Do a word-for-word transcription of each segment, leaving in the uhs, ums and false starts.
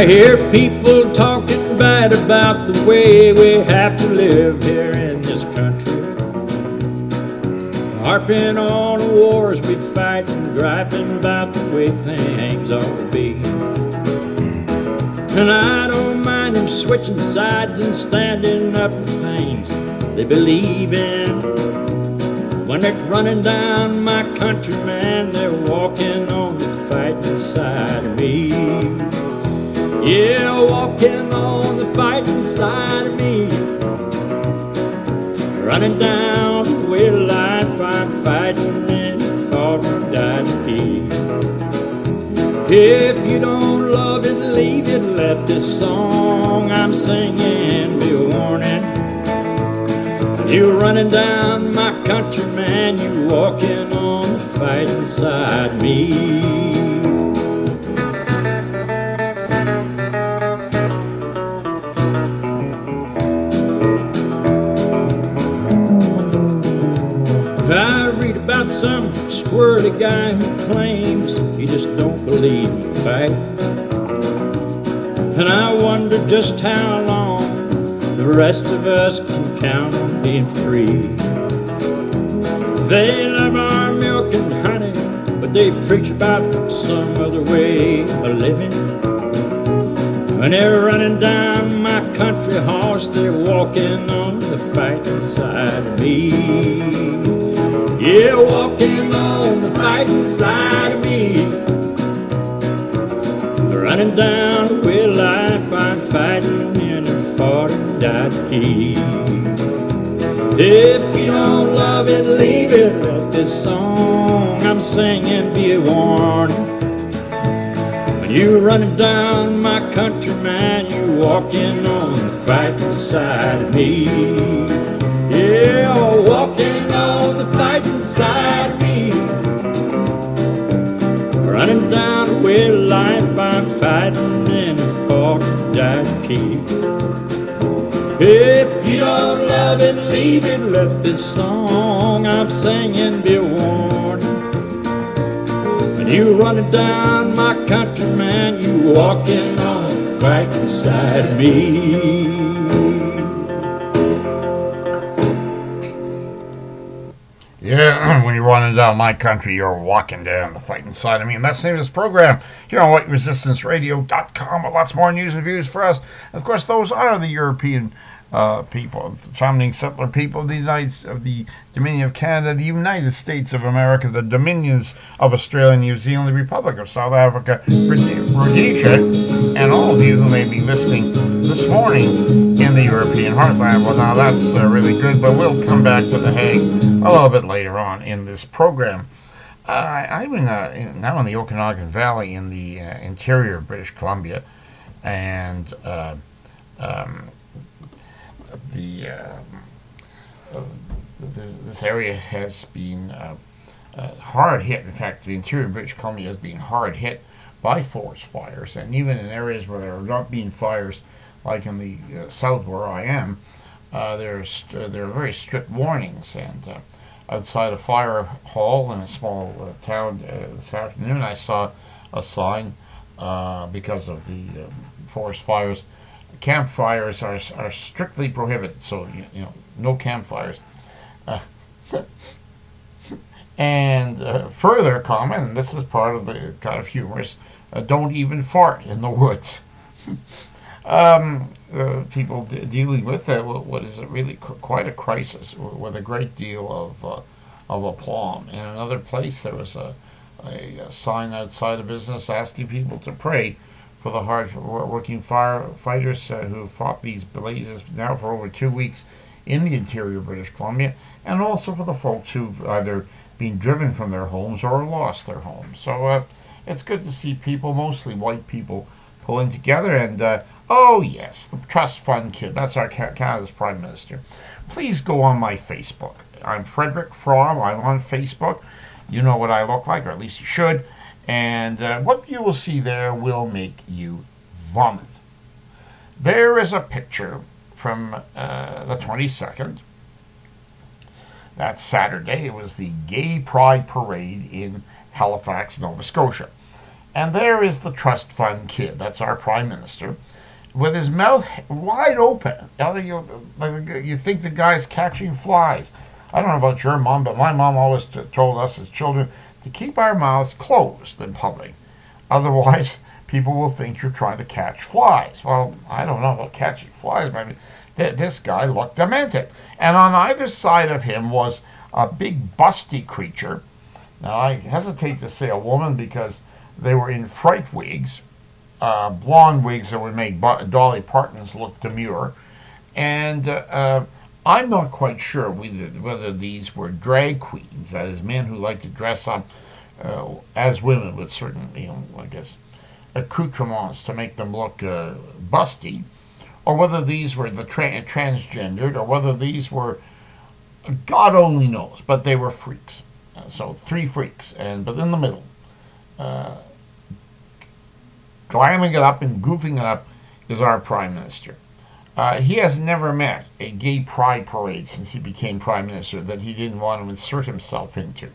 I hear people talking bad about the way we have to live here in this country, harping on the wars we fight and griping about the way things ought to be. And I don't mind them switching sides and standing up for things they believe in. When they're running down my country, man, they're walking on the fighting side of me. Yeah, walking on the fighting side of me. Running down the way of life, I'm fighting and fought and died to keep. If you don't love it, leave it, let this song I'm singing be a warning. You're running down my country, man, you walking on the fighting side of me. I read about some squirrely guy who claims he just don't believe in fight. And I wonder just how long the rest of us can count on being free. They love our milk and honey, but they preach about some other way of living. When they're running down my country horse, they're walking on the fighting side of me. Yeah, walking on the fighting side of me. Running down the way of life, I'm fighting in a fought and died to keep. If you don't love it, leave it. Let this song I'm singing be a warning. When you're running down my country, man, you're walking on the fighting side of me. Yeah, walking on the fighting side of me. Running down the way of life, I'm fighting and fought and died to keep. If you don't love it, leave it. Let this song I'm singing be a warning. When you running down my country, man, you walking on the fighting side of me. Yeah, when you're running down my country, you're walking down the fighting side of me. And that's the name of this program here on white resistance radio dot com. But lots more news and views for us. And of course, those are the European uh, people, founding settler people of the United of the Dominion of Canada, the United States of America, the Dominions of Australia, New Zealand, the Republic of South Africa, Rhodesia, and all of you who may be listening this morning in the European heartland. Well, now that's uh, really good, but we'll come back to The Hague a little bit later on in this program. Uh, I'm in, uh, in, now in the Okanagan Valley in the uh, interior of British Columbia, and uh, um, the uh, uh, this, this area has been uh, uh, hard hit. In fact, the interior of British Columbia has been hard hit by forest fires, and even in areas where there have not been fires, like in the uh, south where I am, uh, there's uh, there are very strict warnings. And uh, outside a fire hall in a small uh, town uh, this afternoon, I saw a sign uh, because of the uh, forest fires. Campfires are are strictly prohibited, so you, you know no campfires. Uh, and uh, further comment, and this is part of the kind of humorous, uh, don't even fart in the woods. um, uh, people d- dealing with uh, what is really qu- quite a crisis with a great deal of uh, of aplomb. In another place, there was a, a, a sign outside a business asking people to pray for the hard-working firefighters uh, who fought these blazes now for over two weeks in the interior of British Columbia, and also for the folks who've either been driven from their homes or lost their homes. So uh, it's good to see people, mostly white people, pulling together. And uh, oh yes, the trust fund kid, that's our Canada's Prime Minister. Please go on my Facebook. I'm Frederick Fromm. I'm on Facebook. You know what I look like, or at least you should. And uh, what you will see there will make you vomit. There is a picture from uh, the twenty-second. That's Saturday. It was the Gay Pride Parade in Halifax, Nova Scotia. And there is the trust fund kid. That's our prime minister, with his mouth wide open. You think the guy's catching flies. I don't know about your mom, but my mom always t- told us as children to keep our mouths closed in public. Otherwise, people will think you're trying to catch flies. Well, I don't know about catching flies, but I mean, th- this guy looked demented. And on either side of him was a big busty creature. Now, I hesitate to say a woman because they were in fright wigs, uh, blonde wigs that would make Dolly Parton's look demure. And uh, uh, I'm not quite sure whether, whether these were drag queens, that is, men who like to dress up uh, as women with certain, you know, I guess, accoutrements to make them look uh, busty, or whether these were the tra- transgendered, or whether these were, God only knows, but they were freaks. Uh, so three freaks, and but in the middle, uh, glamming it up and goofing it up is our prime minister. Uh, he has never met a gay pride parade since he became prime minister that he didn't want to insert himself into.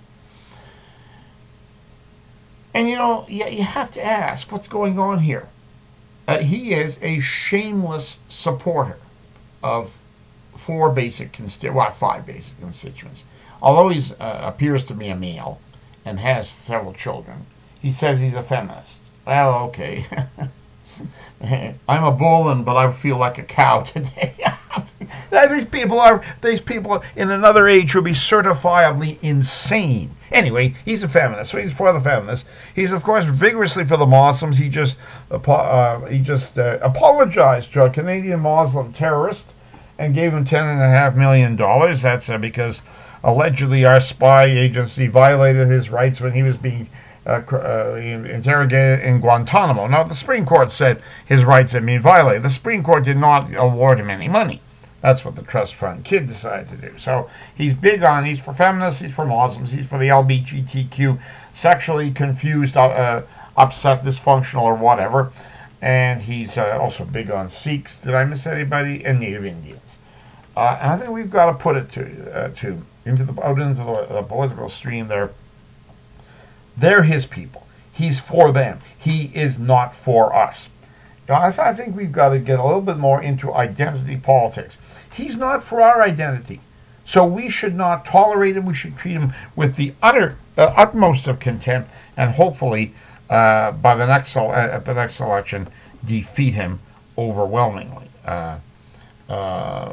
And you know, you, you have to ask, what's going on here? Uh, he is a shameless supporter of four basic constituents, well, five basic constituents. Although he uh, appears to be a male and has several children, he says he's a feminist. Well, okay. I'm a bull, and but I feel like a cow today. these people are these people in another age would be certifiably insane. Anyway, he's a feminist, so he's for the feminists. He's of course vigorously for the Muslims. He just uh, he just uh, apologized to a Canadian Muslim terrorist and gave him ten and a half million dollars. That's uh, because allegedly our spy agency violated his rights when he was being Uh, uh, interrogated in Guantanamo. Now, the Supreme Court said his rights had been violated. The Supreme Court did not award him any money. That's what the trust fund kid decided to do. So he's big on, he's for feminists, he's for Muslims, he's for the L G B T Q, sexually confused, uh, upset, dysfunctional, or whatever. And he's uh, also big on Sikhs. Did I miss anybody? And Native Indians. Uh, and I think we've got to put it to uh, to into the out into the, the political stream there. They're his people. He's for them. He is not for us. You know, I, th- I think we've got to get a little bit more into identity politics. He's not for our identity. So we should not tolerate him. We should treat him with the utter, uh, utmost of contempt, and hopefully, uh, by the next uh, at the next election, defeat him overwhelmingly. Uh, uh,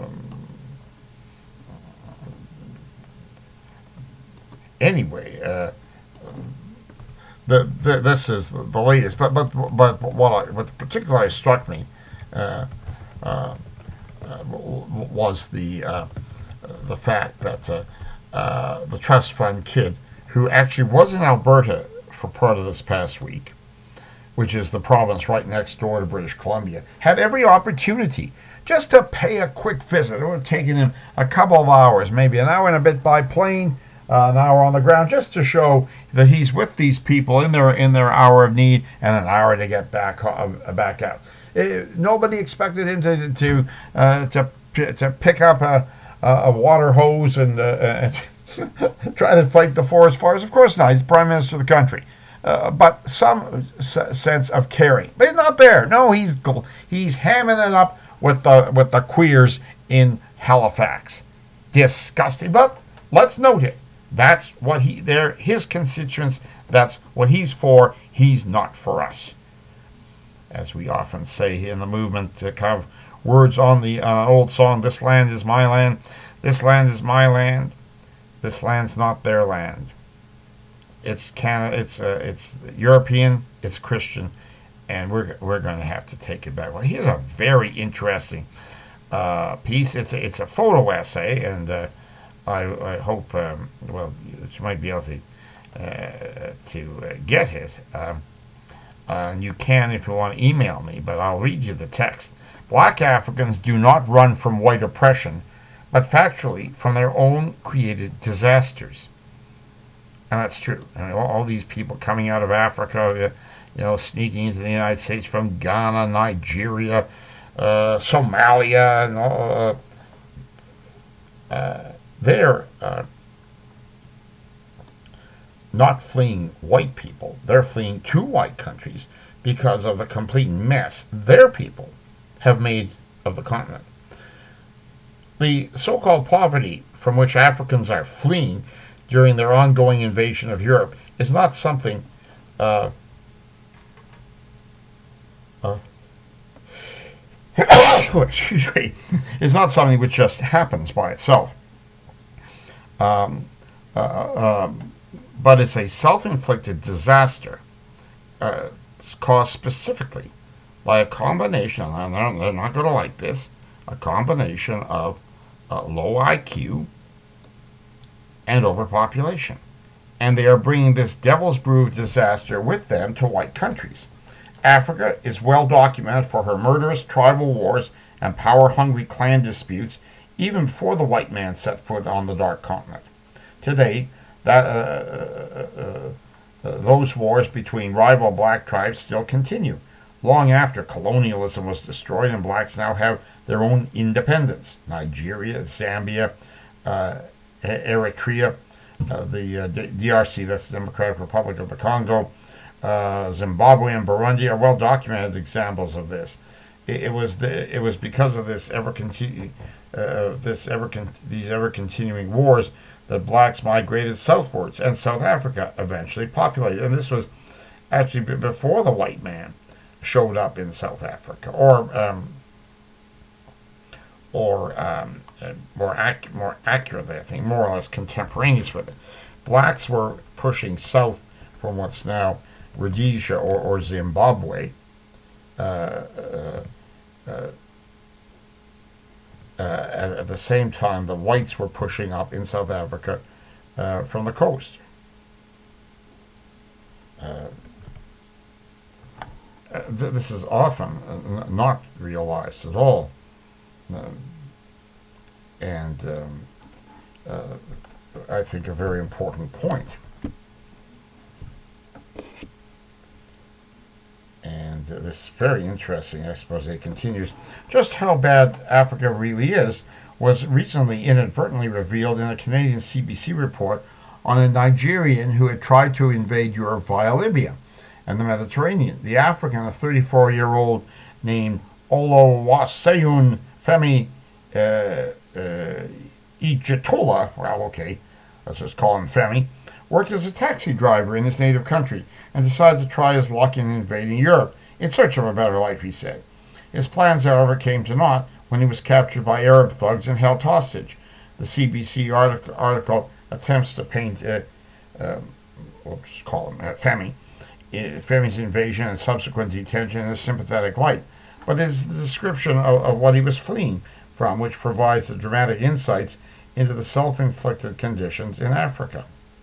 anyway. Uh, The, the, this is the, the latest, but but but what I, what particularly struck me uh, uh, uh, was the uh, the fact that uh, uh, the trust fund kid, who actually was in Alberta for part of this past week, which is the province right next door to British Columbia, had every opportunity just to pay a quick visit. It would have taken him a couple of hours, maybe an hour and a bit by plane. Uh, an hour on the ground, just to show that he's with these people in their in their hour of need, and an hour to get back uh, back out. It, nobody expected him to to uh, to to pick up a a water hose and, uh, and try to fight the forest fires. Of course not. He's the prime minister of the country, uh, but some s- sense of caring. But he's not there. No, he's he's hamming it up with the with the queers in Halifax. Disgusting. But let's note it. That's what he, they're his constituents. That's what he's for. He's not for us. As we often say in the movement, uh, kind of words on the uh, old song, "This land is my land. This land is my land. This land's not their land." It's Canada. It's uh, it's European. It's Christian, and we're we're going to have to take it back. Well, here's a very interesting uh, piece. It's a, it's a photo essay, and. Uh, I, I hope, um, well, that you might be able to uh, to uh, get it. Um, uh, and you can if you want to email me, but I'll read you the text. Black Africans do not run from white oppression, but factually from their own created disasters. And that's true. I mean, all, all these people coming out of Africa, you know, sneaking into the United States from Ghana, Nigeria, uh, Somalia, and all. Uh, uh, They're uh, not fleeing white people. They're fleeing to white countries because of the complete mess their people have made of the continent. The so-called poverty from which Africans are fleeing during their ongoing invasion of Europe is not something uh, uh, excuse me, is not something which just happens by itself. Um, uh, um, but it's a self-inflicted disaster uh, caused specifically by a combination, and they're, they're not going to like this, a combination of uh, low I Q and overpopulation. And they are bringing this devil's brew of disaster with them to white countries. Africa is well documented for her murderous tribal wars and power-hungry clan disputes even before the white man set foot on the dark continent. Today, that, uh, uh, uh, uh, those wars between rival black tribes still continue, long after colonialism was destroyed and blacks now have their own independence. Nigeria, Zambia, uh, Eritrea, uh, the uh, D R C, that's the Democratic Republic of the Congo, uh, Zimbabwe and Burundi are well documented examples of this. It, it was the, it was because of this ever continu- uh, this ever con- these ever continuing wars that blacks migrated southwards, and South Africa eventually populated. And this was actually b- before the white man showed up in South Africa, or um, or um, uh, more ac- more accurately, I think, more or less contemporaneous with it. Blacks were pushing south from what's now Rhodesia or, or Zimbabwe. Uh, uh, uh, uh, at, at the same time, the whites were pushing up in South Africa uh, from the coast. Uh, th- this is often uh, not realized at all. Um, and um, uh, I think a very important point. And uh, this very interesting expose continues. Just how bad Africa really is was recently inadvertently revealed in a Canadian C B C report on a Nigerian who had tried to invade Europe via Libya and the Mediterranean. The African, a thirty-four-year-old named Oluwaseun Femi uh, uh, Ijetola, well, okay, let's just call him Femi, worked as a taxi driver in his native country and decided to try his luck in invading Europe in search of a better life, he said. His plans, however, came to naught when he was captured by Arab thugs and held hostage. The C B C article, article attempts to paint, uh, uh, we'll just call him uh, Femi, uh, Femi's invasion and subsequent detention in a sympathetic light, but it is the description of, of what he was fleeing from which provides the dramatic insights into the self-inflicted conditions in Africa.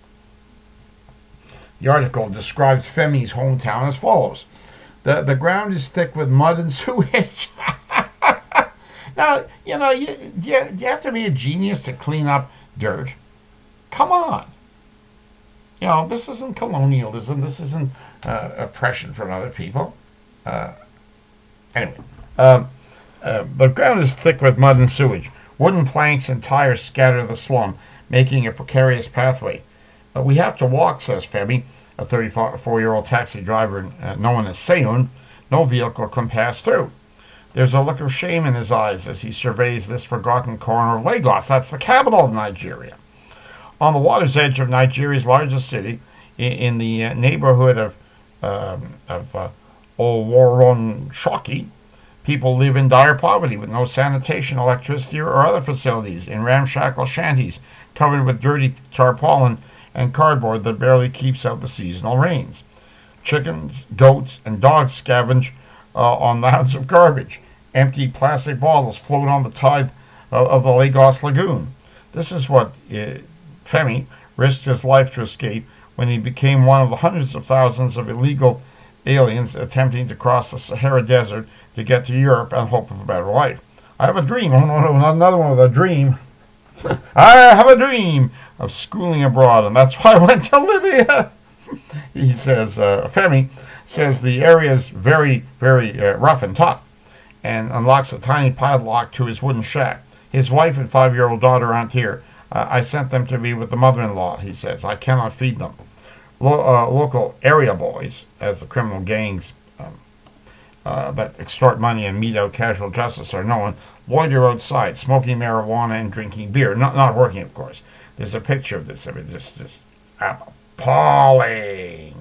The article describes Femi's hometown as follows. The, the ground is thick with mud and sewage. Now, you know, you, you, you have to be a genius to clean up dirt. Come on. You know, this isn't colonialism. This isn't uh, oppression from other people. Uh, anyway, um, uh, the ground is thick with mud and sewage. Wooden planks and tires scatter the slum, making a precarious pathway. But we have to walk, says Femi, a thirty-four-year-old taxi driver uh, known as Seun. No vehicle can pass through. There's a look of shame in his eyes as he surveys this forgotten corner of Lagos. That's the capital of Nigeria. On the water's edge of Nigeria's largest city, in, in the uh, neighborhood of, um, of uh, Oworonshoki, people live in dire poverty with no sanitation, electricity, or other facilities in ramshackle shanties covered with dirty tarpaulin and cardboard that barely keeps out the seasonal rains. Chickens, goats, and dogs scavenge uh, on mounds of garbage. Empty plastic bottles float on the tide of, of the Lagos Lagoon. This is what uh, Femi risked his life to escape when he became one of the hundreds of thousands of illegal aliens attempting to cross the Sahara Desert to get to Europe and hope of a better life. I have a dream. Oh, no, no, not another one with a dream. I have a dream of schooling abroad, and that's why I went to Libya. He says, uh, Femi says the area is very, very uh, rough and tough, and unlocks a tiny padlock to his wooden shack. His wife and five-year-old daughter aren't here. Uh, I sent them to be with the mother-in-law, he says. I cannot feed them. lo- uh, local area boys, as the criminal gangs um, uh, that extort money and mete out casual justice are known, loiter outside, smoking marijuana and drinking beer. Not not working, of course. There's a picture of this. I mean, just just appalling.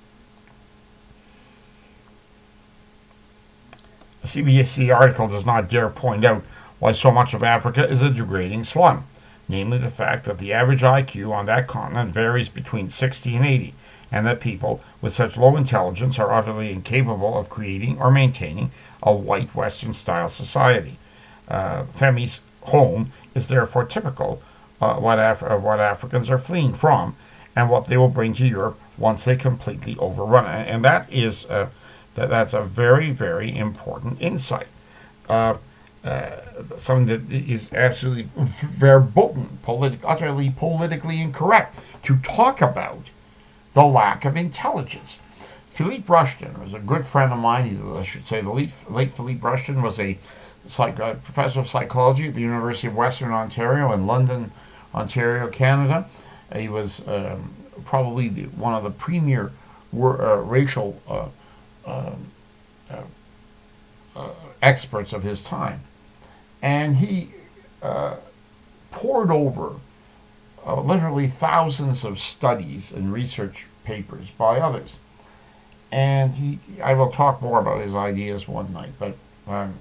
The C B C article does not dare point out why so much of Africa is a degrading slum, namely the fact that the average I Q on that continent varies between sixty and eighty, and that people with such low intelligence are utterly incapable of creating or maintaining a white Western-style society. Uh, Femi's home is therefore typical uh, what Af- of what Africans are fleeing from and what they will bring to Europe once they completely overrun it. And that is uh, that, that's a very, very important insight. Uh, uh, something that is absolutely verboten, politi- utterly politically incorrect to talk about the lack of intelligence. Philippe Rushton was a good friend of mine. He's, I should say, the late, late Philippe Rushton was a psych, uh, professor of psychology at the University of Western Ontario in London, Ontario, Canada. Uh, he was um, probably the, one of the premier wor- uh, racial uh, uh, uh, uh, experts of his time. And he uh, poured over uh, literally thousands of studies and research papers by others. And he, I will talk more about his ideas one night, but um,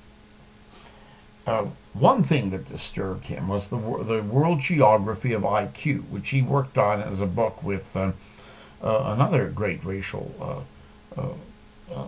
uh, one thing that disturbed him was the the world geography of I Q, which he worked on as a book with uh, uh, another great racial uh, uh, uh,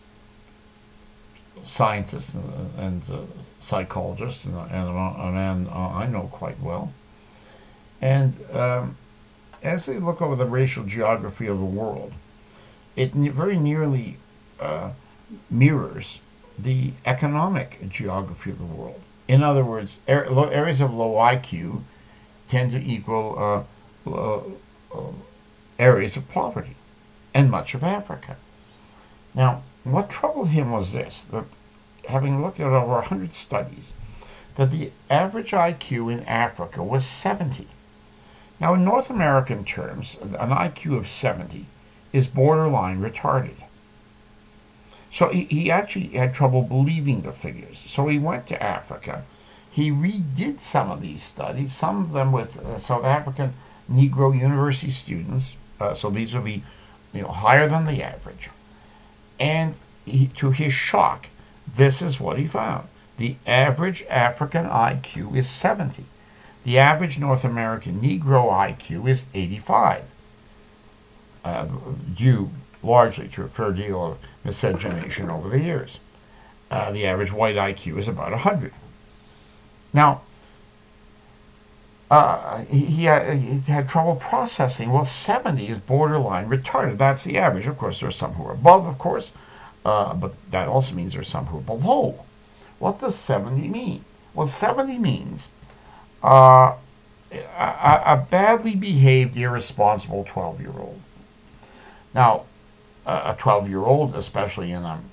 scientist and, and uh, psychologist, and, and a man uh, I know quite well. And um, as they look over the racial geography of the world, it ne- very nearly uh, mirrors the economic geography of the world. In other words, er- low, areas of low I Q tend to equal uh, uh, uh, areas of poverty, and much of Africa. Now, what troubled him was this, that having looked at over one hundred studies, that the average I Q in Africa was seventy. Now, in North American terms, an I Q of seventy is borderline retarded. So he, he actually had trouble believing the figures. So he went to Africa. He redid some of these studies, some of them with uh, South African Negro university students. Uh, so these would be, you know, higher than the average. And he, to his shock, this is what he found. The average African I Q is seventy. The average North American Negro I Q is eighty-five, uh, due largely to a fair deal of miscegenation over the years. Uh, the average white I Q is about one hundred. Now, uh, he, he, had, he had trouble processing. Well, seventy is borderline retarded. That's the average. Of course, there are some who are above, of course, uh, but that also means there are some who are below. What does seventy mean? Well, seventy means uh, a, a badly behaved, irresponsible twelve-year-old. Now, a twelve-year-old, especially in a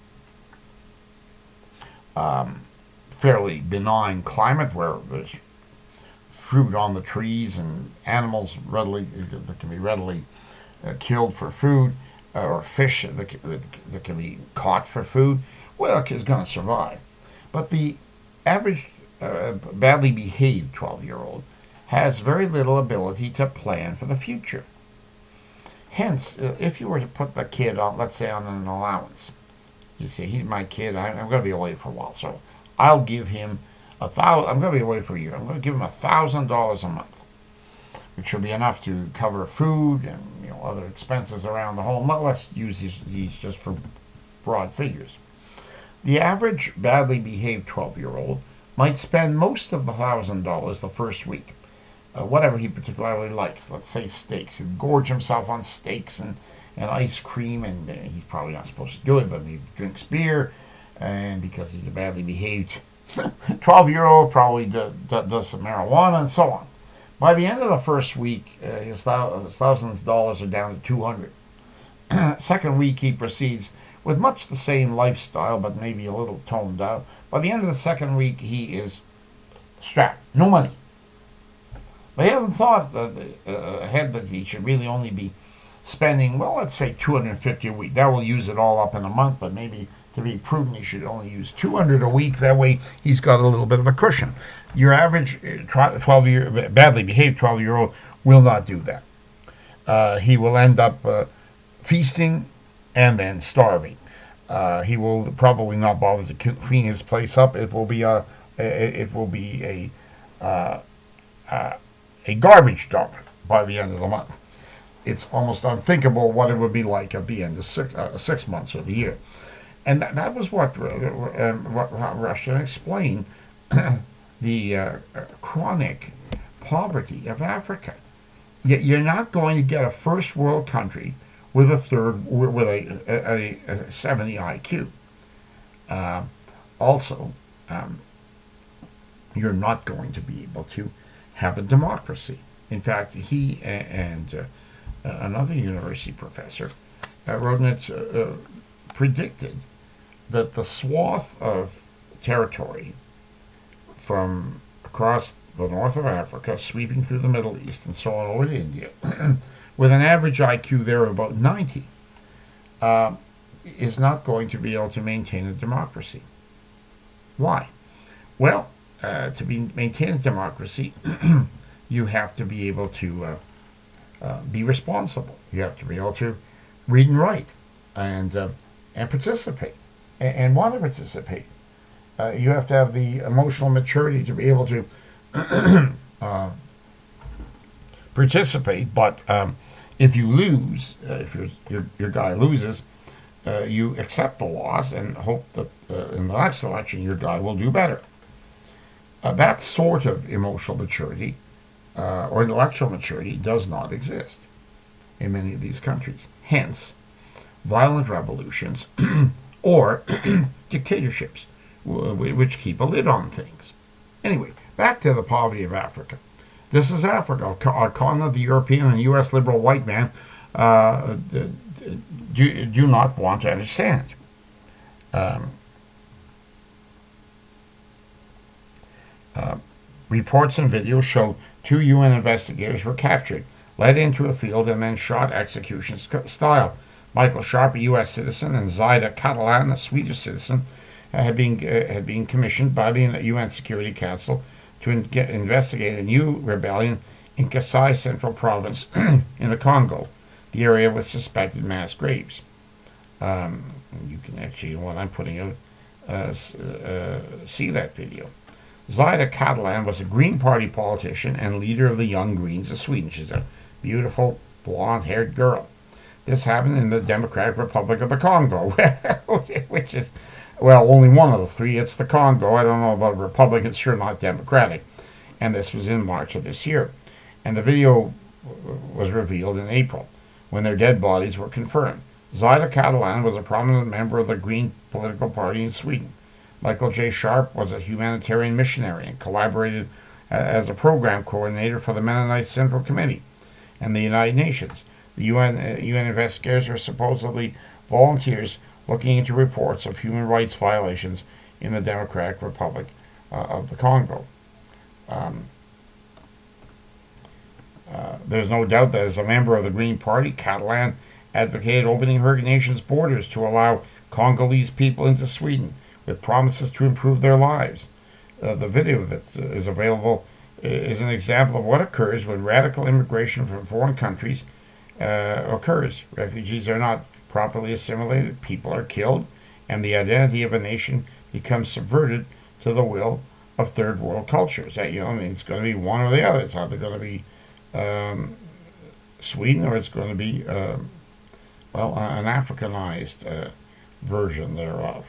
um, fairly benign climate where there's fruit on the trees and animals readily that can be readily uh, killed for food, uh, or fish that, that can be caught for food, well, is going to survive. But the average uh, badly behaved twelve-year-old has very little ability to plan for the future. Hence, if you were to put the kid on, let's say, on an allowance, you say, he's my kid, I'm, I'm going to be away for a while, so I'll give him a thousand, I'm going to be away for a year, I'm going to give him a thousand dollars a month, which should be enough to cover food and, you know, other expenses around the home. Let's use these, these just for broad figures. The average badly behaved twelve-year-old might spend most of the thousand dollars the first week. Uh, whatever he particularly likes, let's say steaks. He'd gorge himself on steaks and, and ice cream, and uh, he's probably not supposed to do it, but he drinks beer, and because he's a badly behaved twelve-year-old, probably do, do, does some marijuana and so on. By the end of the first week, uh, his, thou- his thousands of dollars are down to two hundred. Second week, he proceeds with much the same lifestyle, but maybe a little toned down. By the end of the second week, he is strapped, no money. But he hasn't thought uh, uh, ahead that he should really only be spending, well, let's say two hundred fifty a week. That will use it all up in a month, but maybe to be prudent, he should only use two hundred a week. That way, he's got a little bit of a cushion. Your average twelve year badly behaved twelve year old will not do that. Uh, he will end up uh, feasting and then starving. Uh, he will probably not bother to clean his place up. It will be a it will be a uh, uh, a garbage dump by the end of the month. It's almost unthinkable what it would be like at the end of six, uh, six months of the year. And that, that was what, uh, what Rushton explained the uh, chronic poverty of Africa. You're not going to get a first world country with a third with a, a, a seventy I Q. Uh, also, um, you're not going to be able to have a democracy. In fact, he and uh, another university professor uh, wrote in it, uh, predicted that the swath of territory from across the north of Africa, sweeping through the Middle East and so on over to India, with an average I Q there of about ninety, uh, is not going to be able to maintain a democracy. Why? Well, uh, to be maintain a democracy, you have to be able to uh, uh, be responsible. You have to be able to read and write, and uh, and participate, and, and want to participate. Uh, you have to have the emotional maturity to be able to uh, participate. But um, if you lose, uh, if your, your your guy loses, uh, you accept the loss and hope that uh, in the next election your guy will do better. Uh, that sort of emotional maturity uh, or intellectual maturity does not exist in many of these countries. Hence, violent revolutions or dictatorships, which keep a lid on things. Anyway, back to the poverty of Africa. This is Africa, a continent the European and U S liberal white man uh, do, do not want to understand. Um, uh, reports and videos show two U N investigators were captured, led into a field, and then shot execution style. Michael Sharp, a U S citizen, and Zaida Catalan, a Swedish citizen, had been uh, had been commissioned by the U N Security Council to in- get, investigate a new rebellion in Kasai Central Province in the Congo, the area with suspected mass graves. Um, you can actually, while I'm putting out, uh, uh, see that video. Zaida Catalan was a Green Party politician and leader of the Young Greens of Sweden. She's a beautiful, blonde-haired girl. This happened in the Democratic Republic of the Congo, which is, well, only one of the three. It's the Congo. I don't know about a republic. It's sure not democratic. And this was in March of this year. And the video was revealed in April, when their dead bodies were confirmed. Zaida Catalan was a prominent member of the Green political party in Sweden. Michael J. Sharp was a humanitarian missionary and collaborated as a program coordinator for the Mennonite Central Committee and the United Nations. The U N, uh, U N investigators are supposedly volunteers looking into reports of human rights violations in the Democratic Republic uh, of the Congo. Um, uh, there's no doubt that as a member of the Green Party, Catalan advocated opening her nation's borders to allow Congolese people into Sweden, with promises to improve their lives. Uh, the video that uh, is available is an example of what occurs when radical immigration from foreign countries uh, occurs. Refugees are not properly assimilated, people are killed, and the identity of a nation becomes subverted to the will of third world cultures. That, you know, I mean, it's going to be one or the other. It's either going to be um, Sweden or it's going to be, uh, well, an Africanized uh, version thereof.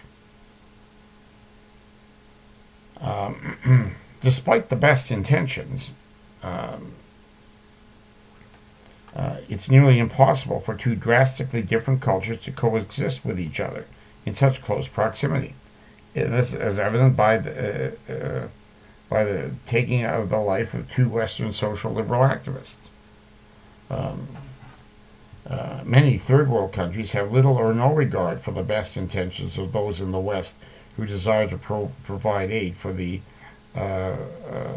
Um, despite the best intentions, um, uh, it's nearly impossible for two drastically different cultures to coexist with each other in such close proximity. This is evident by the, uh, uh, by the taking of the life of two Western social liberal activists. Um, uh, many third world countries have little or no regard for the best intentions of those in the West who desire to pro- provide aid for the uh,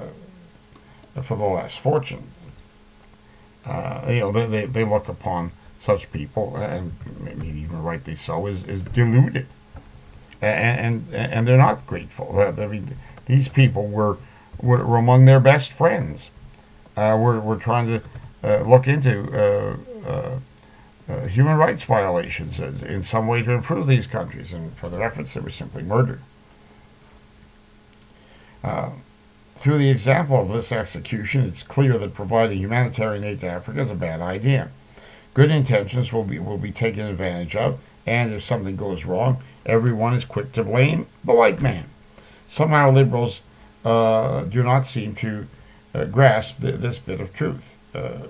uh, for the less fortunate. Uh, you know, they, they, they look upon such people, and maybe even rightly so, is, is deluded, and, and and they're not grateful. I mean, these people were were, were among their best friends. Uh, we're we're trying to uh, look into uh, uh, uh, human rights violations in some way to improve these countries, and for their efforts, they were simply murdered. Uh, through the example of this execution, it's clear that providing humanitarian aid to Africa is a bad idea. Good intentions will be will be taken advantage of, and if something goes wrong, everyone is quick to blame the white man. Somehow liberals uh, do not seem to uh, grasp th- this bit of truth. Uh,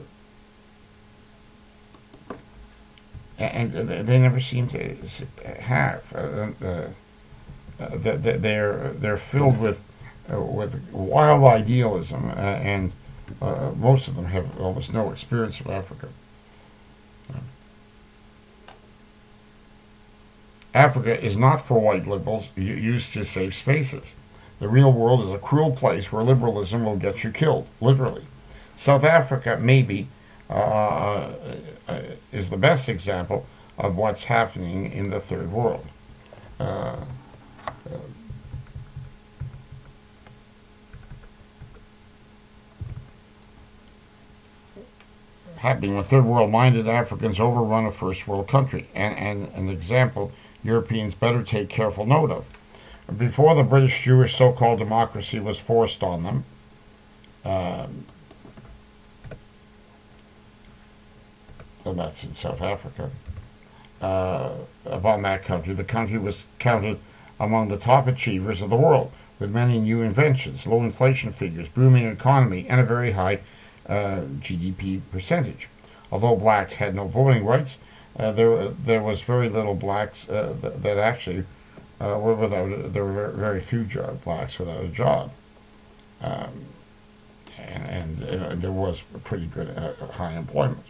and, and they never seem to have. Uh, uh, uh, they're, they're filled with, uh, with wild idealism, uh, and uh, most of them have almost no experience of Africa. Africa is not for white liberals used to safe spaces. The real world is a cruel place where liberalism will get you killed, literally. South Africa, maybe, uh, uh, is the best example of what's happening in the third world. Uh, uh, happening when third world-minded Africans overrun a first world country, and, and an example Europeans better take careful note of. Before the British Jewish so-called democracy was forced on them, um, and that's in South Africa, uh, upon that country, the country was counted among the top achievers of the world, with many new inventions, low inflation figures, booming economy, and a very high uh, G D P percentage. Although blacks had no voting rights, Uh, there, there was very little blacks uh, that, that actually uh, were without. There were very, very few job, blacks without a job, um, and, and uh, there was pretty good uh, high employment.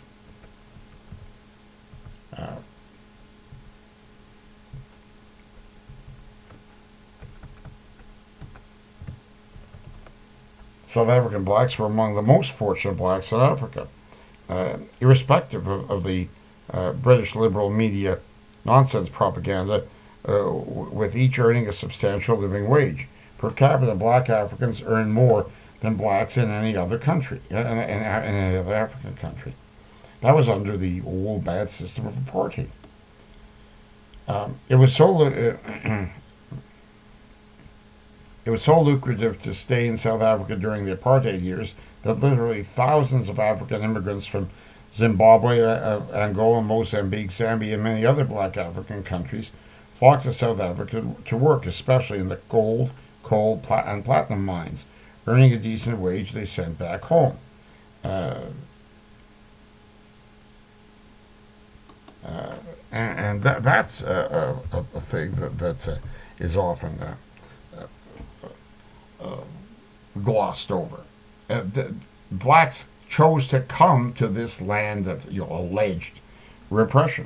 Uh, South African blacks were among the most fortunate blacks in Africa, uh, irrespective of, of the Uh, British liberal media nonsense propaganda, uh, w- with each earning a substantial living wage. Per capita, black Africans earn more than blacks in any other country, in, in, in any other African country. That was under the old bad system of apartheid. Um, it was so uh, it was so lucrative to stay in South Africa during the apartheid years that literally thousands of African immigrants from Zimbabwe, uh, Angola, Mozambique, Zambia, and many other black African countries flocked to South Africa to work, especially in the gold, coal, plat- and platinum mines. Earning a decent wage, they sent back home. Uh, uh, and and that, that's a, a, a thing that, that uh, is often uh, uh, uh, glossed over. Uh, the, blacks chose to come to this land of, you know, alleged repression.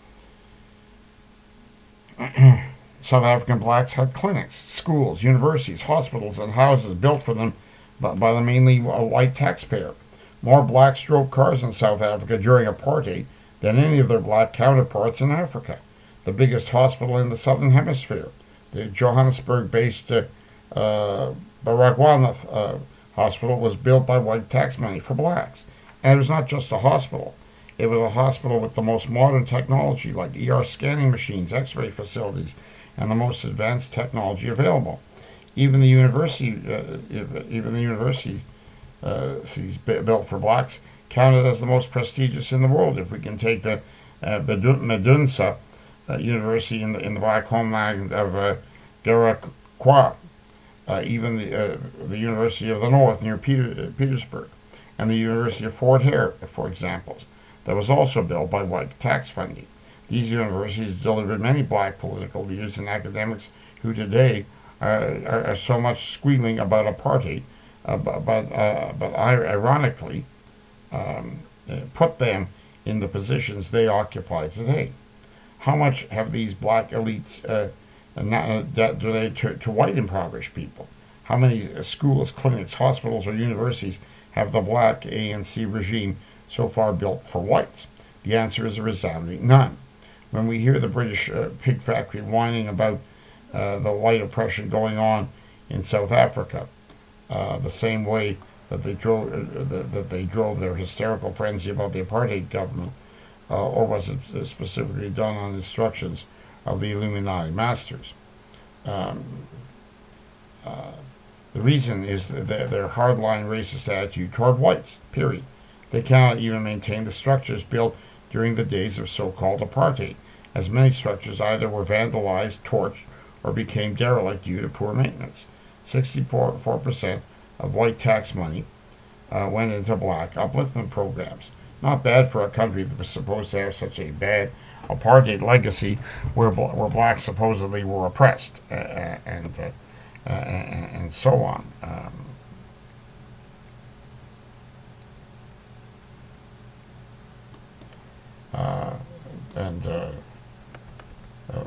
South African blacks had clinics, schools, universities, hospitals, and houses built for them by, by the mainly white taxpayer. More blacks drove cars in South Africa during apartheid than any of their black counterparts in Africa. The biggest hospital in the Southern Hemisphere, the Johannesburg-based uh, uh, Baragwanath uh, Hospital, was built by white tax money for blacks. And it was not just a hospital. It was a hospital with the most modern technology, like E R scanning machines, X-ray facilities, and the most advanced technology available. Even the university, uh, even the universities uh, built for blacks, counted as the most prestigious in the world. If we can take the uh, Medunsa uh, University in the in the black homeland of uh, Garaqua, uh, even the uh, the University of the North near Peter, uh, Petersburg, and the University of Fort Hare, for examples, that was also built by white tax funding. These universities delivered many black political leaders and academics who today uh, are, are so much squealing about apartheid, uh, but but, uh, but ironically um, uh, put them in the positions they occupy today. How much have these black elites uh, donated to, to white impoverished people? How many schools, clinics, hospitals, or universities have the black A N C regime so far built for whites? The answer is a resounding none. When we hear the British uh, pig factory whining about uh, the white oppression going on in South Africa, uh, the same way that they drove uh, the, that they drove their hysterical frenzy about the apartheid government, uh, or was it specifically done on instructions of the Illuminati masters? Um, uh, the reason is that their hardline racist attitude toward whites, period. They cannot even maintain the structures built during the days of so-called apartheid, as many structures either were vandalized, torched, or became derelict due to poor maintenance. sixty-four percent of white tax money uh, went into black upliftment programs. Not bad for a country that was supposed to have such a bad apartheid legacy, where where blacks supposedly were oppressed, uh, and uh, uh, and, and so on. Um, uh, and uh, uh,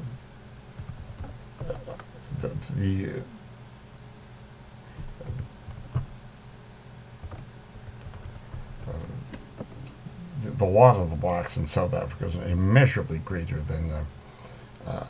the, the the lot of the blacks in South Africa is immeasurably greater than uh, uh,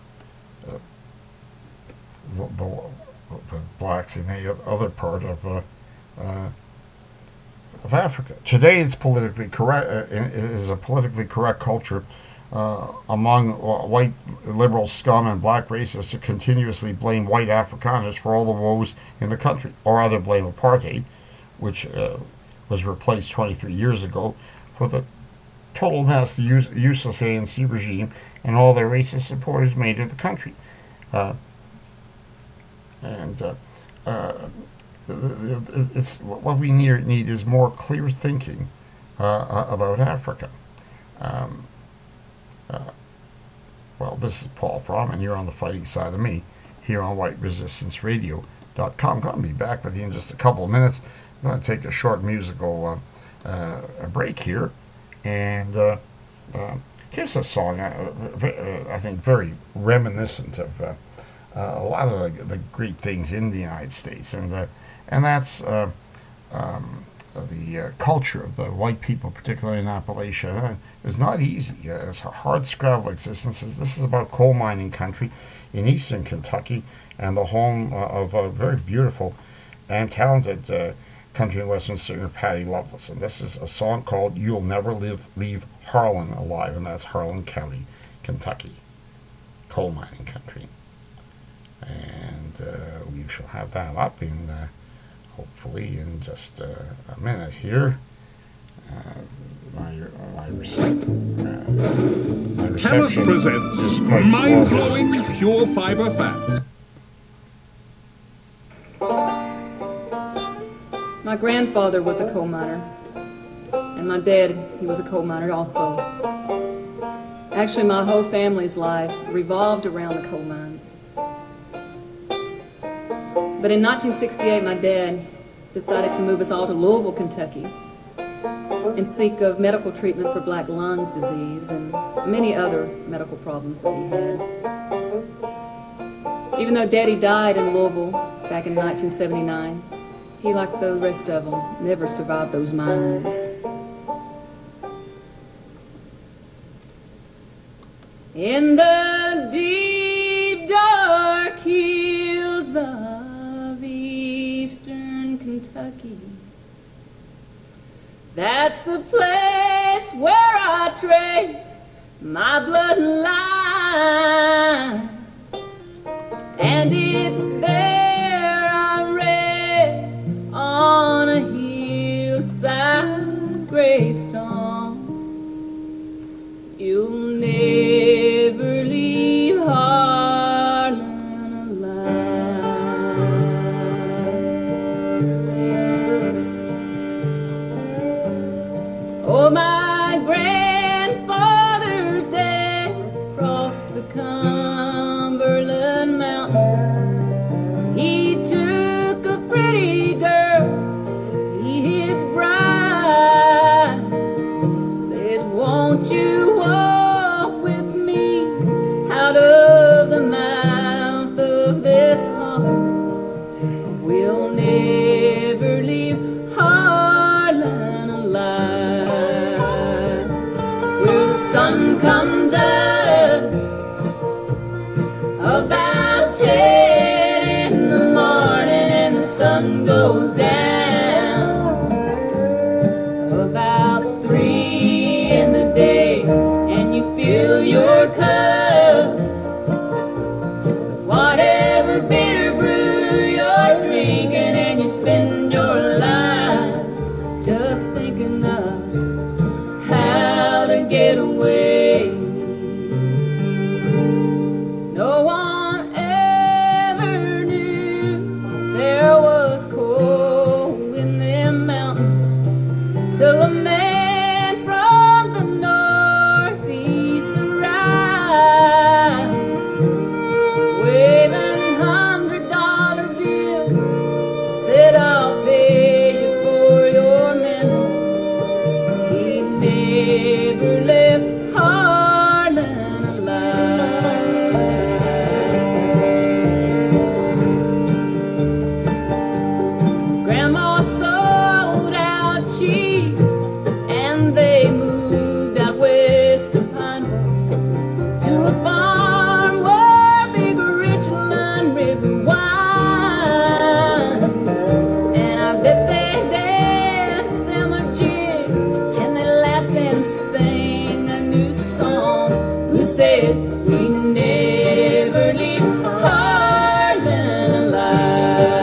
the, the, the blacks in any other part of uh, uh, of Africa. Today, it's politically correct. Uh, it is a politically correct culture uh, among white liberal scum and black racists to continuously blame white Afrikaners for all the woes in the country, or rather blame apartheid, which uh, was replaced twenty-three years ago, for the total mess the use, useless A N C regime and all their racist supporters made of the country. Uh, and uh, uh, it's what we need, need is more clear thinking uh, about Africa. Um, uh, well, this is Paul Fromm, and you're on the fighting side of me here on white resistance radio dot com. I'm going to be back with you in just a couple of minutes. I'm going to take a short musical uh, uh, break here. And uh, uh, here's a song, uh, uh, I think, very reminiscent of uh, uh, a lot of the, the great things in the United States. And uh, and that's uh, um, the uh, culture of the white people, particularly in Appalachia. Uh, it was not easy. Uh, it's a hard scrabble existence. This is about coal mining country in eastern Kentucky and the home uh, of a very beautiful and talented uh, country and western singer Patty Loveless, and this is a song called "You'll Never Live Leave Harlan Alive," and that's Harlan County, Kentucky, coal mining country. And uh, we shall have that up in uh, hopefully in just uh, a minute here. Uh, my my, rece- uh, my Tellus presents mind-blowing pure fiber fact. My grandfather was a coal miner, and my dad, he was a coal miner also. Actually, my whole family's life revolved around the coal mines. But in nineteen sixty-eight, my dad decided to move us all to Louisville, Kentucky, and seek of medical treatment for black lungs disease and many other medical problems that he had. Even though Daddy died in Louisville back in nineteen seventy-nine, he, like the rest of them, never survived those mines. In the deep, dark hills of eastern Kentucky, that's the place where I traced my bloodline. And it's there I read on a hillside gravestone, you'll never leave Harlan alive. Oh, my grandfather's dead cross fill your cup with whatever bitter brew you're drinking, and you spend your life just thinking of how to get away. No one ever knew there was coal in them mountains till a man from the northeast arrived, waving hundred dollar bills, said I'll pay you for your minerals. He never left Harlan alive. Grandma sold out cheap, and they moved out west to Pineville to a farm where big Richland River winds. And I bet they danced them a jig, and they laughed and sang a new song. Who said we never leave Harlan alive?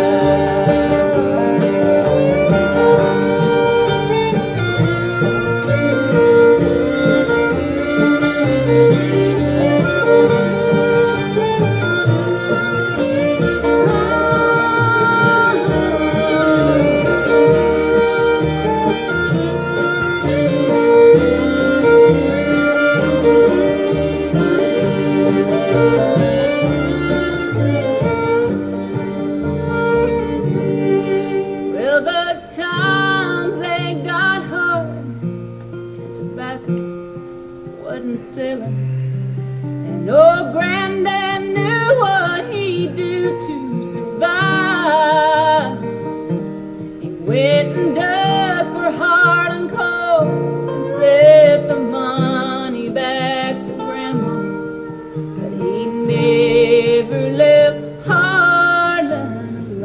Well, the times they got hard, and tobacco wasn't selling, and old Granddad knew what he'd do to survive. He went and dug for Harlan coal and sent the money back to Grandma, but he never left Harlan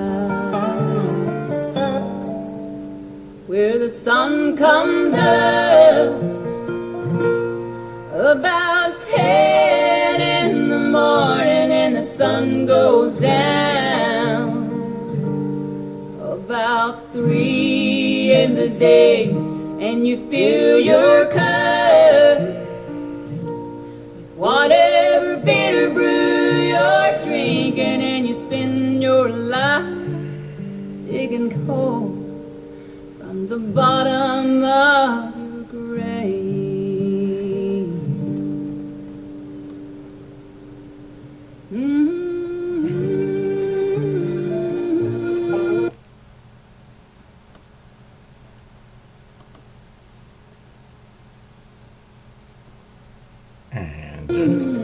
alive. Where the sun comes up about ten in the morning, and the sun goes down about three in the day, and you fill your cup with whatever bitter brew you're drinking, and you spend your life digging coal from the bottom of your grave. Mm-hmm. And uh,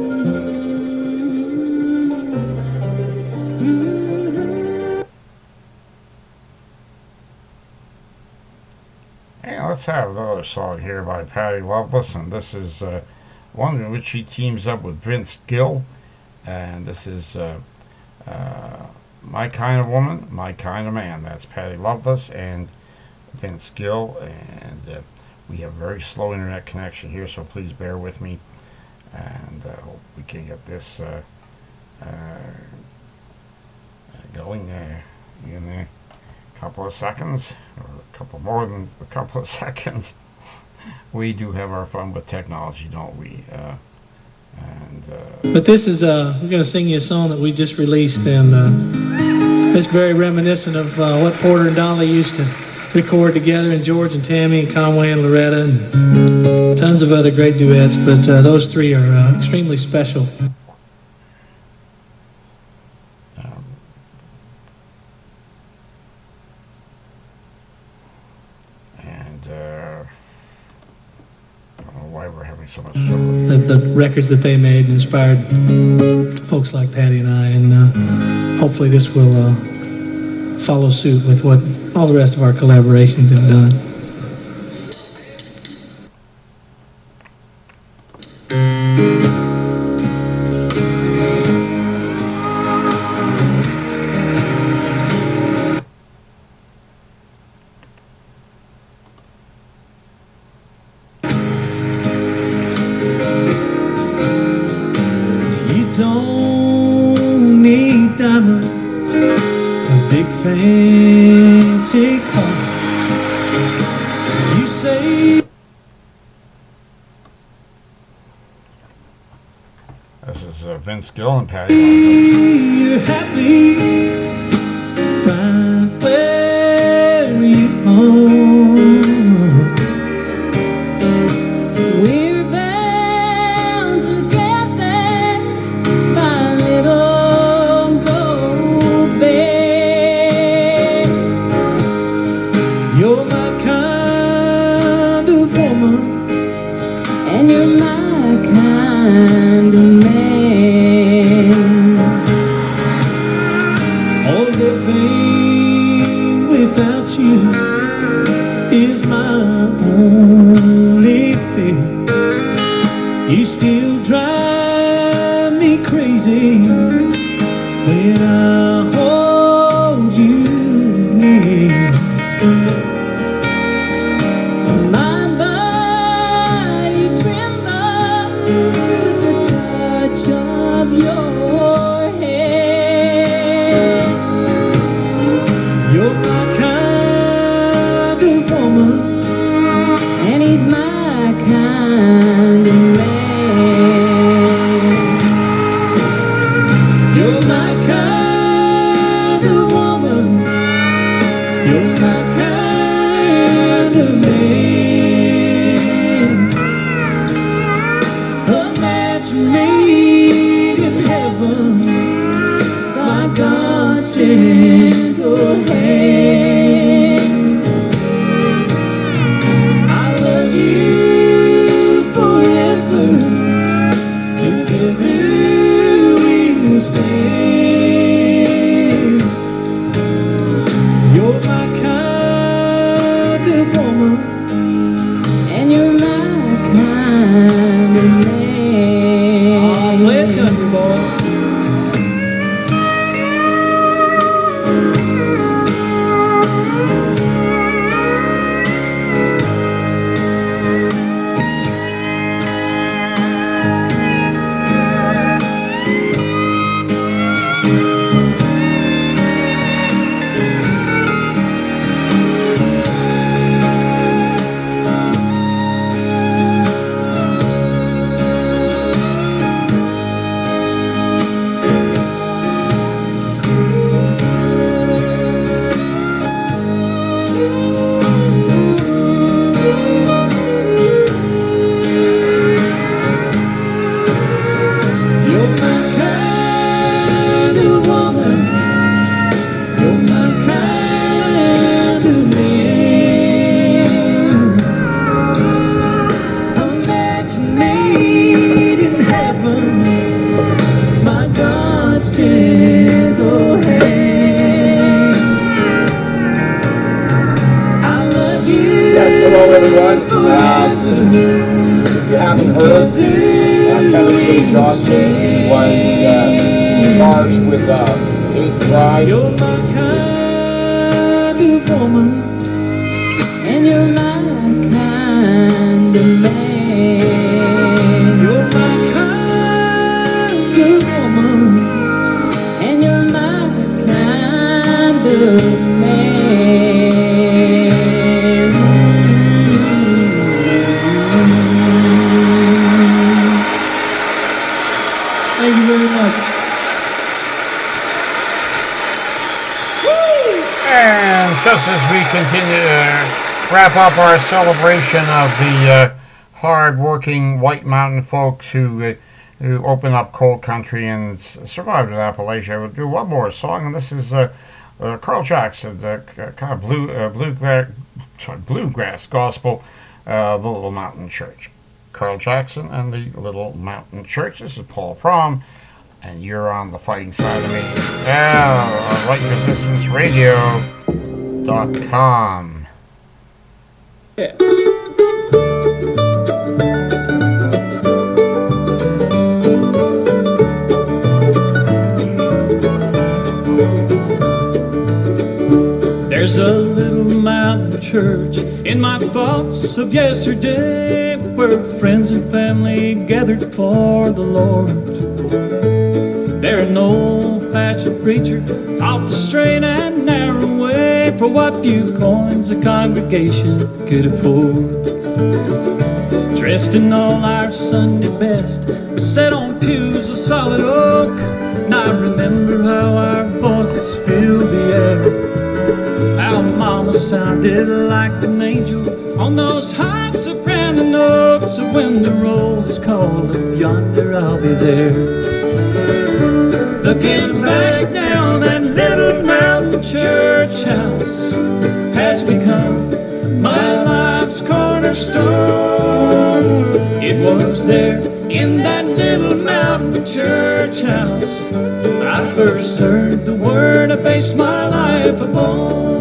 yeah, let's have another song here by Patty Loveless, and this is uh, one in which she teams up with Vince Gill, and this is uh, uh, My Kind of Woman, My Kind of Man. That's Patty Loveless and Vince Gill, and uh, we have a very slow internet connection here, so please bear with me, and uh, hope we can get this uh, uh, going uh, in a couple of seconds, or a couple more than a couple of seconds. We do have our fun with technology, don't we? Uh, and uh, But this is, uh, we're going to sing you a song that we just released, and uh, it's very reminiscent of uh, what Porter and Dolly used to record together, and George and Tammy and Conway and Loretta, and tons of other great duets, but uh, those three are uh, extremely special. um, and uh, I don't know why we're having so much trouble. The, the records that they made inspired folks like Patty and I, and uh, hopefully this will uh, follow suit with what all the rest of our collaborations have done. don't need diamonds, a big fancy car. You say This is uh, Vince Gill and Patty. you're happy right where you are. We're bound together by little gold bed. You're my kind of woman, And you're my kind of man. all living without you is my only fear. You still drive me crazy when I hold you near. My body trembles with the touch of your hand. You're my kind of woman, And he's my kind of man. you're my kind of woman, you're my kind of man. A match made in heaven by God's gentle hand. I love you forever, together we'll stand. You're my kind of woman, And you're my kind of man. I'll play it country boy. You're my kind of woman, you're my kind of man. A match made in heaven by God's gentle hand. I love you. Yes, hello everyone. forever. Um, if you haven't heard, uh, Kevin J. Johnson was uh, charged with uh, hate crime. You're my kind of woman, And you're my kind of man. you're my kind of woman. And you're my kind of man. Thank you very much. And just as we continue to wrap up our celebration of the uh, hard-working White Mountain folks who uh, who opened up coal country and s- survived in Appalachia, we'll do one more song, and this is uh, uh, Carl Jackson, the uh, kind of blue uh, bluegrass, sorry, bluegrass gospel, uh, the Little Mountain Church. Carl Jackson and the Little Mountain Church. This is Paul Fromm, and you're on the fighting side of me. Yeah, Light Resistance Radio dot com. There's a little mountain church in my thoughts of yesterday, where friends and family gathered for the Lord. There an old-fashioned preacher taught the straight and narrow way for what few coins the congregation could afford. Dressed in all our Sunday best, we sat on pews of solid oak, and I remember how our voices filled the air, how Mama sounded like an angel on those high soprano notes, and when the roll is called up yonder, I'll be there. Looking back now, that little mountain church house has become my life's cornerstone. It was there in that little mountain church house I first heard the word I based my life upon.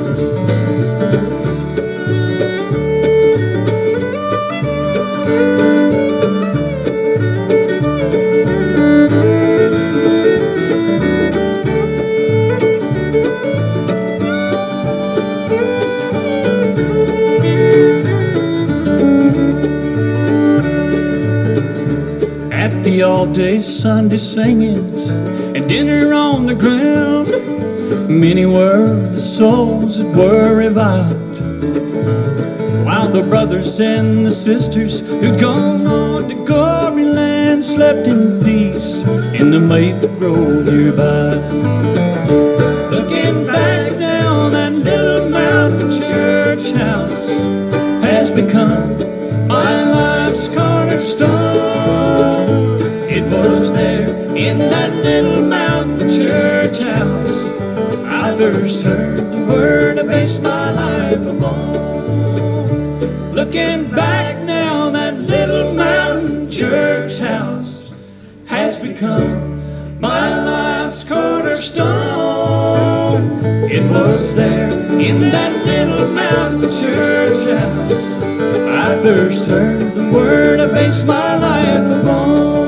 The all-day Sunday singings and dinner on the ground, many were the souls that were revived, while the brothers and the sisters who'd gone on to glory land slept in peace in the maple grove nearby. Looking back now, that little mountain church house has become my life's cornerstone. It was there in that little mountain church house I first heard the word I based my life upon. Looking back now, that little mountain church house has become my life's cornerstone. It was there in that little mountain church house I first heard the word I based my life upon.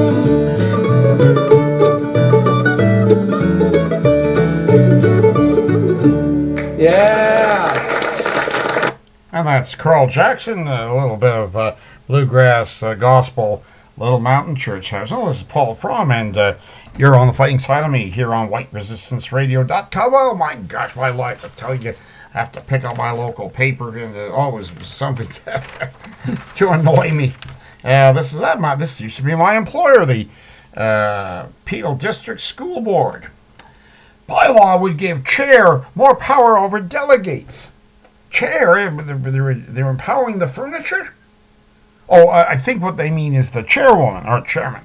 Yeah. And that's Carl Jackson, a little bit of uh, bluegrass uh, gospel, Little Mountain Church House. Oh, this is Paul Fromm, and uh, you're on the fighting side of me here on white resistance radio dot com. Oh my gosh, my life, I tell you, I have to pick up my local paper, and it always was something to, to annoy me. Uh, this is that. My, this used to be my employer, the uh, Peel District School Board. Bylaw would give chair more power over delegates. Chair? They're, they're empowering the furniture? Oh, I think what they mean is the chairwoman, or chairman.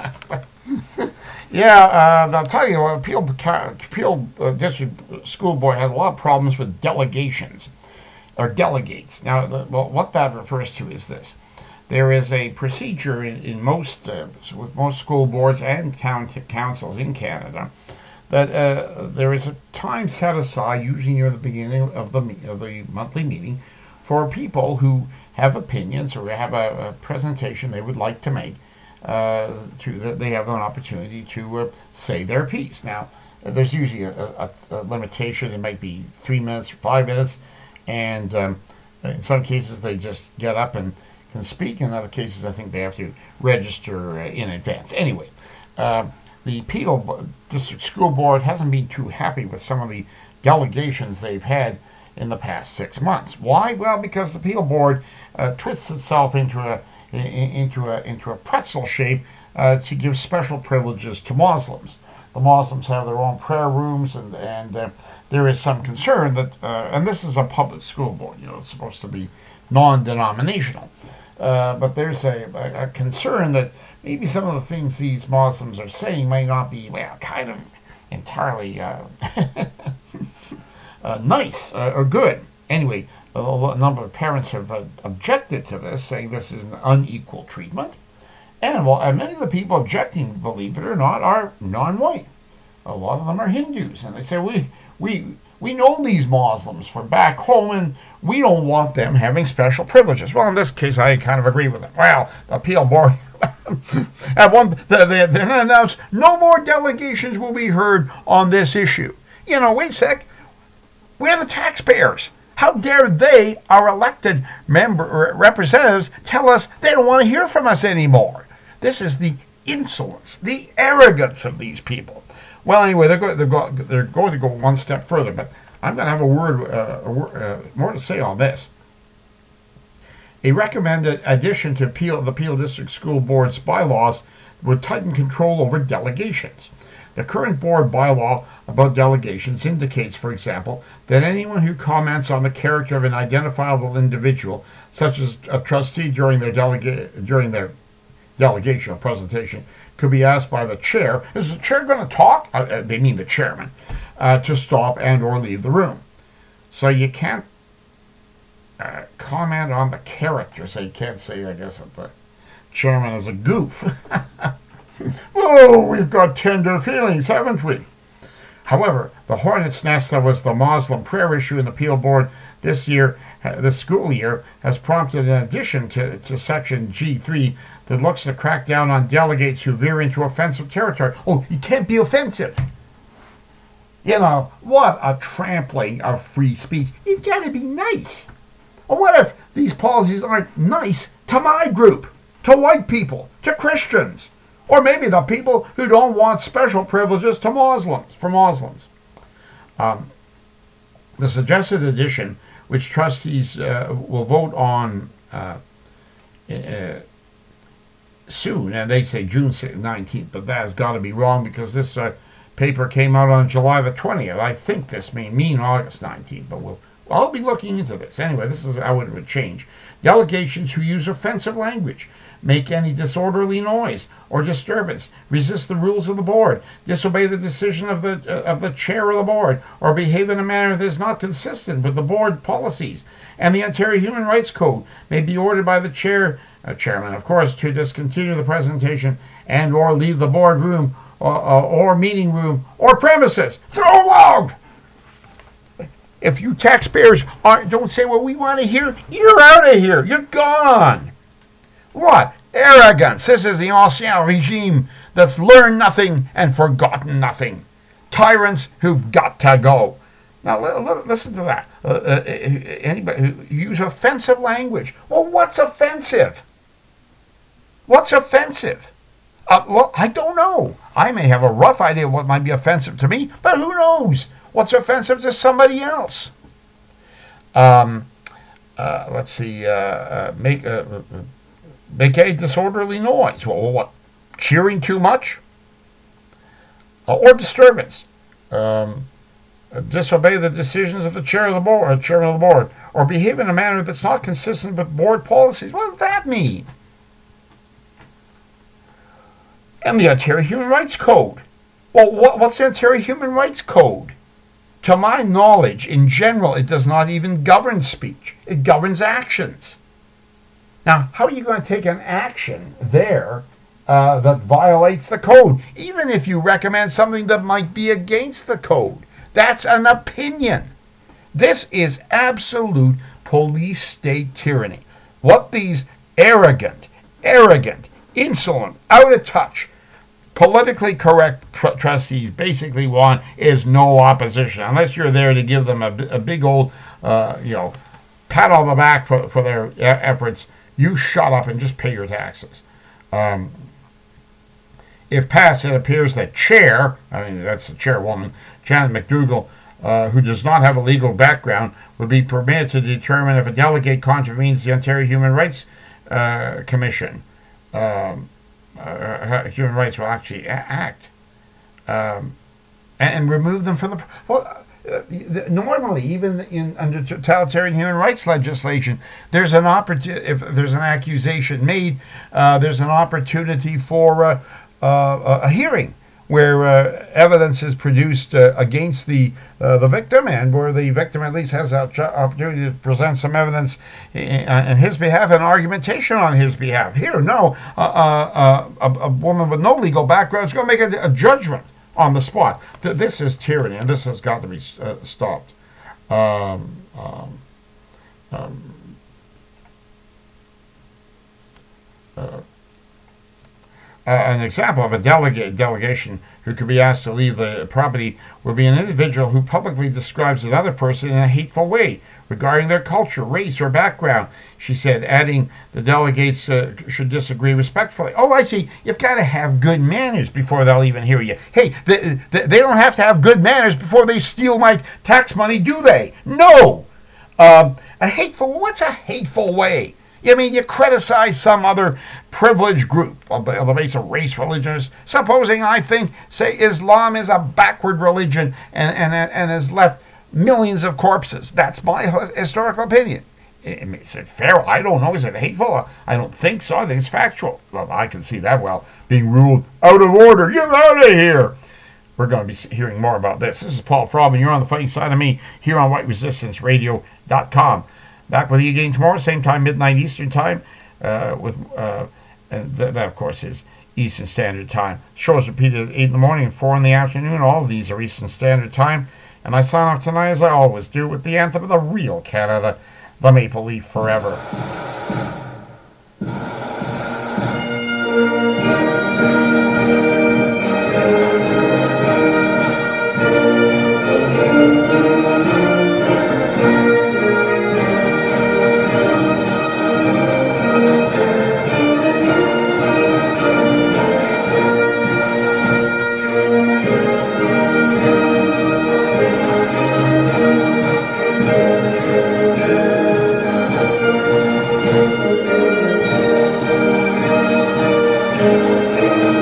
Yeah, uh, I'll tell you, uh, Peel, Peel uh, District School Board has a lot of problems with delegations, or delegates. Now, the, well, what that refers to is this. There is a procedure in, in most, uh, with most school boards and town councils in Canada, that uh, there is a time set aside, usually near the beginning of the of the monthly meeting, for people who have opinions or have a, a presentation they would like to make. Uh, to that they have an opportunity to uh, say their piece. Now, uh, there's usually a, a, a limitation. It might be three minutes or five minutes, and um, in some cases they just get up and can speak. In other cases, I think they have to register uh, in advance. Anyway. Uh, The Peel District School Board hasn't been too happy with some of the delegations they've had in the past six months. Why? Well, because the Peel Board uh, twists itself into a into a into a pretzel shape uh, to give special privileges to Muslims. The Muslims have their own prayer rooms, and and uh, there is some concern that, uh, and this is a public school board. You know, it's supposed to be non-denominational, uh, but there's a, a, a concern that maybe some of the things these Muslims are saying may not be, well, kind of entirely uh, uh, nice uh, or good. Anyway, a, a number of parents have uh, objected to this, saying this is an unequal treatment. And well, and many of the people objecting, believe it or not, are non-white. A lot of them are Hindus, and they say we we we know these Muslims from back home, and we don't want them having special privileges. Well, in this case, I kind of agree with them. Well, the Peel Board at one they, they then announced no more delegations will be heard on this issue. You know, wait a sec. We're the taxpayers. How dare they, our elected member representatives, tell us they don't want to hear from us anymore? This is the insolence, the arrogance of these people. Well, anyway, they're going, they're going, they're going to go one step further, but I'm going to have a word, uh, a word uh, more to say on this. A recommended addition to Peel, the Peel District School Board's bylaws would tighten control over delegations. The current board bylaw about delegations indicates, for example, that anyone who comments on the character of an identifiable individual, such as a trustee during their delega- during their delegation or presentation, could be asked by the chair, is the chair going to talk? Uh, they mean the chairman, uh, to stop and or leave the room. So you can't uh, comment on the character, so you can't say, I guess, that the chairman is a goof. Oh, we've got tender feelings, haven't we? However, the hornet's nest that was the Muslim prayer issue in the Peel Board this year, uh, this school year, has prompted an addition to, to Section G three that looks to crack down on delegates who veer into offensive territory. Oh, you can't be offensive. You know, what a trampling of free speech. You've got to be nice. Or what if these policies aren't nice to my group, to white people, to Christians, or maybe to people who don't want special privileges to Muslims, for Muslims? Um, the suggested addition, which trustees uh, will vote on uh, uh, soon, and they say June nineteenth, but that has got to be wrong because this uh, paper came out on July the twentieth. I think this may mean August nineteenth, but we'll, I'll be looking into this. Anyway, this is how it would change. Delegations who use offensive language, make any disorderly noise or disturbance, resist the rules of the board, disobey the decision of the uh, of the chair of the board, or behave in a manner that is not consistent with the board policies and the Ontario Human Rights Code, may be ordered by the chair, uh, chairman, of course, to discontinue the presentation and or leave the board room or, uh, or meeting room or premises. Throw out! If you taxpayers aren't, don't say what we want to hear, you're out of here. You're gone. What? Arrogance. This is the ancien regime that's learned nothing and forgotten nothing. Tyrants who've got to go. Now, l- l- listen to that. Uh, uh, anybody who use offensive language. Well, what's offensive? What's offensive? Uh, well, I don't know. I may have a rough idea of what might be offensive to me, but who knows what's offensive to somebody else? Um, uh, let's see. Uh, uh, make uh, make a disorderly noise. Well, what? Cheering too much? Uh, or disturbance? Um, uh, disobey the decisions of the chair of the board, uh, chairman of the board, or behave in a manner that's not consistent with board policies. What does that mean? And the Ontario Human Rights Code. Well, what, what's the Ontario Human Rights Code? To my knowledge, in general, it does not even govern speech. It governs actions. Now, how are you going to take an action there uh, that violates the code, even if you recommend something that might be against the code? That's an opinion. This is absolute police state tyranny. What these arrogant, arrogant, insolent, out of touch, politically correct tr- trustees basically want is no opposition, unless you're there to give them a, a big old, uh, you know, pat on the back for, for their e- efforts. You shut up and just pay your taxes. Um, if passed, it appears that chair, I mean, that's the chairwoman, Janet McDougall, uh, who does not have a legal background, would be permitted to determine if a delegate contravenes the Ontario Human Rights uh, Commission. Um, Uh, human rights will actually act um, and, and remove them from the. Well, uh, normally, even in under totalitarian human rights legislation, there's an opportunity. If there's an accusation made, uh, there's an opportunity for uh, uh, a hearing where uh, evidence is produced uh, against the uh, the victim, and where the victim at least has an opportunity to present some evidence in, in his behalf, and argumentation on his behalf. Here, no, uh, uh, uh, a, a woman with no legal background is going to make a, a judgment on the spot. Th- this is tyranny, and this has got to be uh, stopped. Um, um, um, uh, Uh, an example of a delegate delegation who could be asked to leave the property would be an individual who publicly describes another person in a hateful way regarding their culture, race, or background, she said, adding the delegates uh, should disagree respectfully. Oh, I see. You've got to have good manners before they'll even hear you. Hey, they, they don't have to have good manners before they steal my tax money, do they? No! Um, a hateful, what's a hateful way? I mean, you criticize some other privileged group on the, on the basis of race, religion. Supposing I think, say, Islam is a backward religion and, and, and has left millions of corpses. That's my historical opinion. Is it fair? I don't know. Is it hateful? I don't think so. I think it's factual. Well, I can see that well. Being ruled out of order. You're out of here. We're going to be hearing more about this. This is Paul Frob, and you're on the fighting side of me here on white resistance radio dot com. Back with you again tomorrow, same time, midnight Eastern time. Uh, with uh, and th- that, of course, is Eastern Standard Time. Show is repeated at eight in the morning and four in the afternoon. All of these are Eastern Standard Time. And I sign off tonight, as I always do, with the anthem of the real Canada, the Maple Leaf Forever. Thank you.